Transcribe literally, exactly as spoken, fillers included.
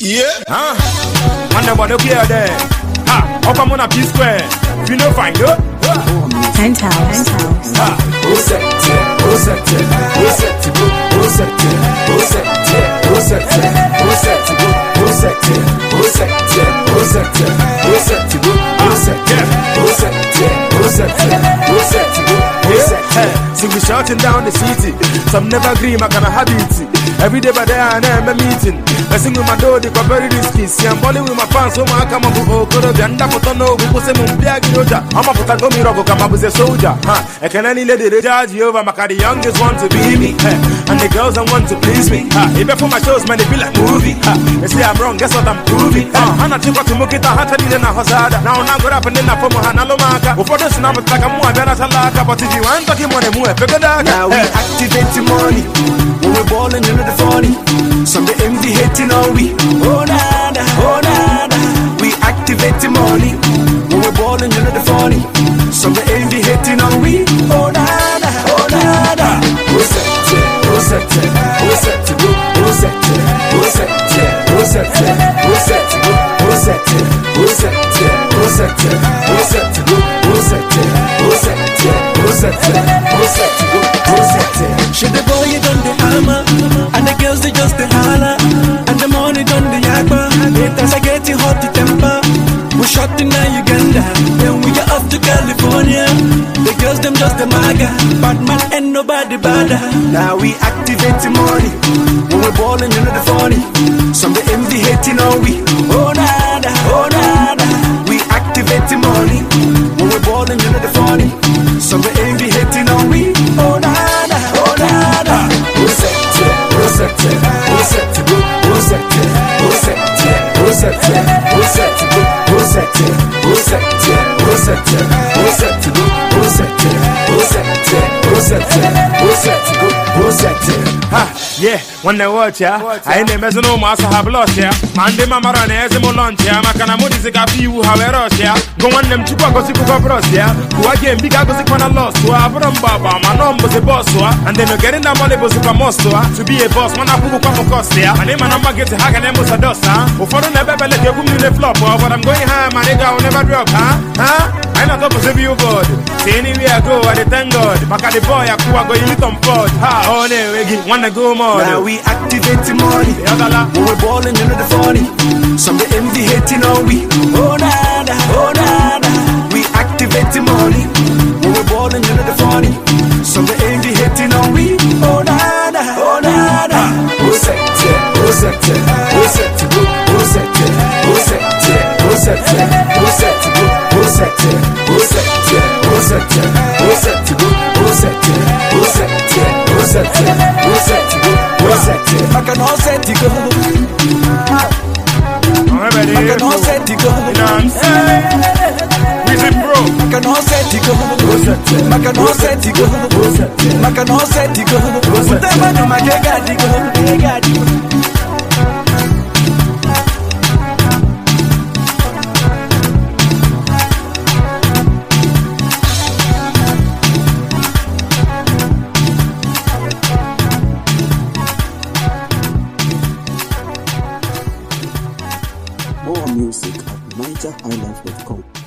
Yeah. Huh? And the one up here there. Ha, up I'm on a P square. If you don't find it. Penthouse. Ha. Who set it? Who set it? Who set it? Who set it? Who set it? Who set it? Who set it? Who set it? Who set it? Who set it? Who set it? Who set it? Who set it? Who set it? Who set it? Who set it? See we shouting down the city. Some never agree, my kind of habit. Every day by day I am a meeting. I sing with my door, they got very risky. See I'm balling with my fans, so I come up with oh, could have been that for no, we put them on Piagi Roja. I'm a put a gummy rock, come up with a soldier. Huh? I can any lady they judge you over, my the youngest want to be me. Huh? And the girls that want to please me. Huh? Even for my shows, man, they feel like movie. Huh? They say I'm wrong, guess what I'm proving. Huh? And I think what to make it a hotter than a hazard. Now I'm not going up and then I put my hand on Lomaka. Before this, I'm like a more than a salaka. But if you want to give money, more, figure that. Now we activate the money. When we're balling, you know the funny. Some the envy hating on we. Oh nada, oh nada. We activate the money. When we're balling, you know the funny. Some the envy hating on we. Oh nada, oh nada. Who set it? Who set it? Who set it? Who set it? Who set it? Who set it? Who set it? Who set it? Who set it? Who set it? Who set it? Who set it? Who set it? Who set it? Who set it? Who set it? Should the boy you done the hammer, and the girls they just the holler, and the money done the yakba. Haters I get you hot to temper. We shot in Uganda, then we get off to California. The girls them just the maga, bad man ain't nobody badder. Now we activate the money, when we're balling you know the funny. Some the envy hating on we. Oh nada, oh nada. We activate the money, when we're balling you know the funny. Some the envy hating on we. Oh nada, oh nada. Who set it? Who set it? Who set it? Who set it? Who set it? Who set it? Who set it? Who set it? Who set it? Who set it? Who set it? Who set it? Who set it? Who set it? Who set it? Who set it? Ha, yeah, when they watch ya, I ain't never no master have lost ya. Man, the mama run as a lunch ya. Makana Mudizika few have a rush ya. Go on them to go see Kuka Bros ya. Who again big I go see Kona lost to a Brum Baba, my number was a boss and then you're getting that money was a most to be a boss, man, I put up a cost there. My name and number get to hack and them was a dust, huh? Before the never let you in the flop, but I'm going high, my nigga will never drop, huh? Huh? I'm not up to save you, God. See anywhere I go, I thank God. Maka the boy, I go, you little pod. Ha, oh, no, we wanna go more. Now we activate the money. When we're balling, you know the funny. Some the envy hating on we. Oh, nada, oh, nada. We activate the money. When we're balling, you know the funny. Some the envy hating on we. Oh, nada, oh, nada. Who set it? Who set it? Who set it? Who set it? Who set it? Who set it? Who set it? Who set it? Who set it? Who set it? Who set it? Who set it? Who set it? Who set it? Who set it? Who set it? I can all set it go. I can all set it go. You know what I'm saying? We been broke. I can all set it go. I can all set it go. I can all set it go. Whatever no my get it go. Get it go. More music at niger highlife dot com.